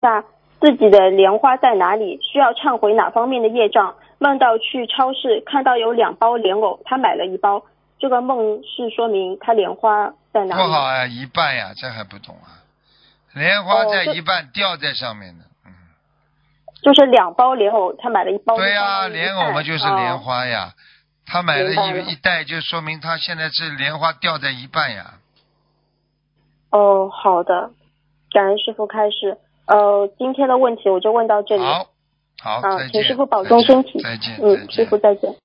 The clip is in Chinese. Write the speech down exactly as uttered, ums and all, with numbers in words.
下自己的莲花在哪里，需要忏悔哪方面的业障。梦到去超市看到有两包莲藕，他买了一包，这个梦是说明他莲花在哪里？ 不好啊，一半呀，这还不懂啊？莲花在一半掉在上面的，嗯， 就是两包莲藕，他买了一包。 对呀，莲藕嘛就是莲花呀，哦、他买了一一袋，就说明他现在是莲花掉在一半呀。 哦，好的，感恩师父开示。呃，今天的问题我就问到这里。 好，好， 啊， 再见。 请师父保重身体。 再见， 嗯，师父再见。